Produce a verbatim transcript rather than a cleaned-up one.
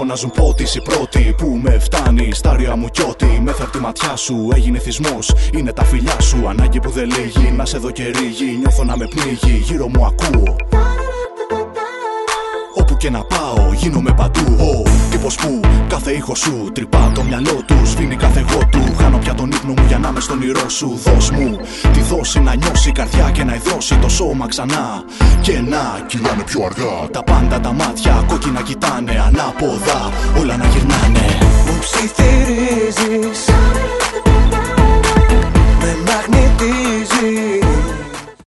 φωνάζουν πότε είσαι πρώτη. Που με φτάνει στα ρία μου κι ό,τι με φέρει τη ματιά σου. Έγινε θυσμός, είναι τα φιλιά σου. Ανάγκη που δεν λύγει, να σε δω και ρίγει. Νιώθω να με πνίγει, γύρω μου ακούω. Όπου και να πάω, γίνομαι παντού. Ο τύπος που κάθε ήχο σου τρυπά το μυαλό του. Σβήνει κάθε εγώ του. Χάνω πια τον ύπνο μου για να είμαι στον ήρω σου. Δώσ' μου τη δόση να νιώσει η καρδιά και να υδρώσει το σώμα ξανά. Και να κυλάνε πιο αργά. Τα πάντα τα μάτια κόκκινα κοιτάνε. Ανάποδα όλα να γυρνάνε. Μου ψιθυρίζει